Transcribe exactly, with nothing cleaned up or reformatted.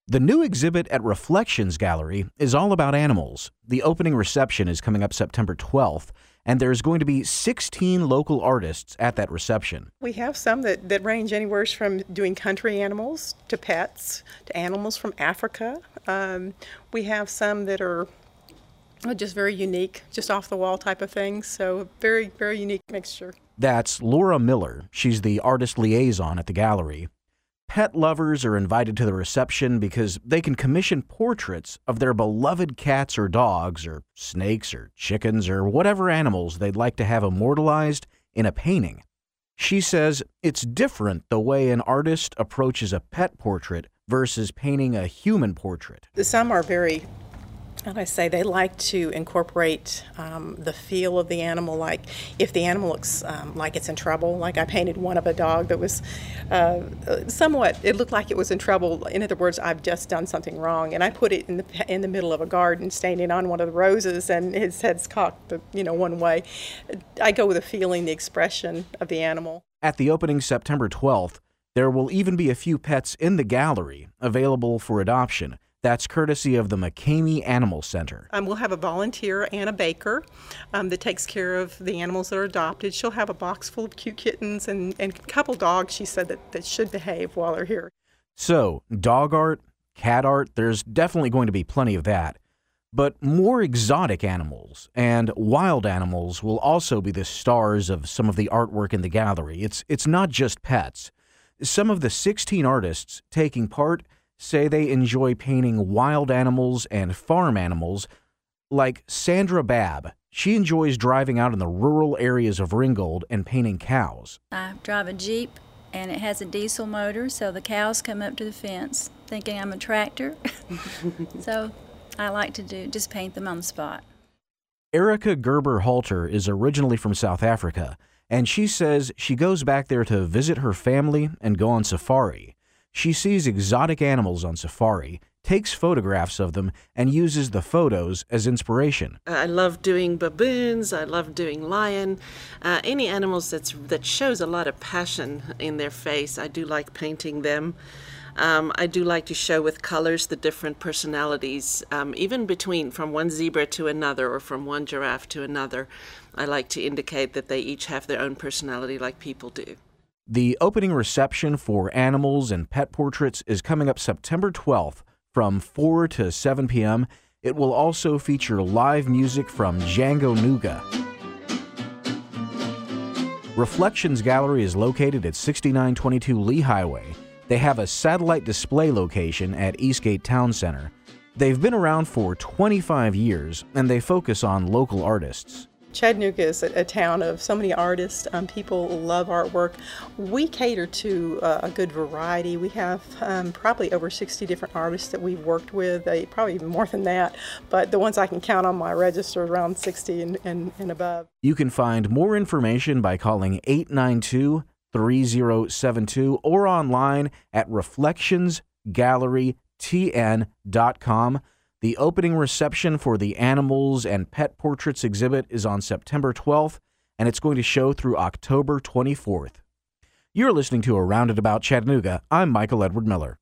The new exhibit at Reflections Gallery is all about animals. The opening reception is coming up September twelfth, and there's going to be sixteen local artists at that reception. We have some that, that range anywhere from doing country animals to pets to animals from Africa. Um, we have some that are just very unique, just off-the-wall type of things, so very, very unique mixture. That's Laura Miller. She's the artist liaison at the gallery. Pet lovers are invited to the reception because they can commission portraits of their beloved cats or dogs or snakes or chickens or whatever animals they'd like to have immortalized in a painting. She says it's different the way an artist approaches a pet portrait versus painting a human portrait. Some are very, how do I say, they like to incorporate um, the feel of the animal, like if the animal looks um, like it's in trouble. Like I painted one of a dog that was uh, somewhat, it looked like it was in trouble. In other words, I've just done something wrong. And I put it in the in the middle of a garden, standing on one of the roses, and his head's cocked, you know, one way. I go with the feeling, the expression of the animal. At the opening September twelfth, there will even be a few pets in the gallery available for adoption. That's courtesy of the McCamey Animal Center. Um, we'll have a volunteer, Anna Baker, um, that takes care of the animals that are adopted. She'll have a box full of cute kittens and, and a couple dogs, she said, that, that should behave while they're here. So, dog art, cat art, there's definitely going to be plenty of that. But more exotic animals and wild animals will also be the stars of some of the artwork in the gallery. It's, it's not just pets. Some of the sixteen artists taking part say they enjoy painting wild animals and farm animals, like Sandra Babb. She enjoys driving out in the rural areas of Ringgold and painting cows. I drive a Jeep, and it has a diesel motor, so the cows come up to the fence thinking I'm a tractor. So I like to do just paint them on the spot. Erica Gerber-Halter is originally from South Africa, and she says she goes back there to visit her family and go on safari. She sees exotic animals on safari, takes photographs of them, and uses the photos as inspiration. I love doing baboons. I love doing lion. Uh, any animals that's, that shows a lot of passion in their face, I do like painting them. Um, I do like to show with colors the different personalities, um, even between from one zebra to another or from one giraffe to another. I like to indicate that they each have their own personality like people do. The opening reception for animals and pet portraits is coming up September twelfth from four to seven p.m. It will also feature live music from Django Nuga. Reflections Gallery is located at sixty-nine twenty-two Lee Highway. They have a satellite display location at Eastgate Town Center. They've been around for twenty-five years, and they focus on local artists. Chattanooga is a, a town of so many artists. Um, people love artwork. We cater to uh, a good variety. We have um, probably over sixty different artists that we've worked with, uh, probably even more than that, but the ones I can count on my register around sixty and, and, and above. You can find more information by calling eight nine two, three zero seven two or online at reflections gallery t n dot com. The opening reception for the Animals and Pet Portraits exhibit is on September twelfth, and it's going to show through October twenty-fourth. You're listening to Around and About Chattanooga. I'm Michael Edward Miller.